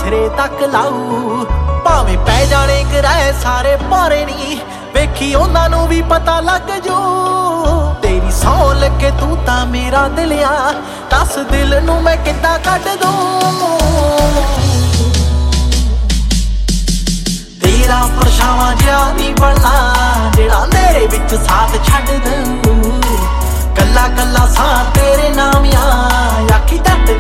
ਸਿਰੇ ਤੱਕ ਲਾਊ। ਭਾਵੇਂ ਪੈ ਜਾਣੇ ਕਿਰਾਏ ਸਾਰੇ ਭਾਰੇ ਨੀ, ਵੇਖੀ ਉਹਨਾਂ ਨੂੰ ਵੀ ਪਤਾ ਲੱਗ ਜੂ। ਤੇਰੀ ਸੌਂ ਲੱਗੇ ਤੂੰ ਤਾਂ ਮੇਰਾ ਦਿਲ ਆ, ਦੱਸ ਦਿਲ ਨੂੰ ਮੈਂ ਕਿੱਦਾਂ ਕੱਢ ਦੂੰ। ਤੇਰਾ ਪਰਛਾਵਾਂ ਜਿਹਾ ਨੀ ਬਣਨਾ, ਜਿਹੜਾ ਮੇਰੇ ਵਿੱਚ ਸਾਥ ਛੱਡ ਦਊ। ਕੱਲਾ ਕੱਲਾ ਸਾਂ ਤੇਰੇ ਨਾਮ ਆ, ਆਖੀ ਜੱਟ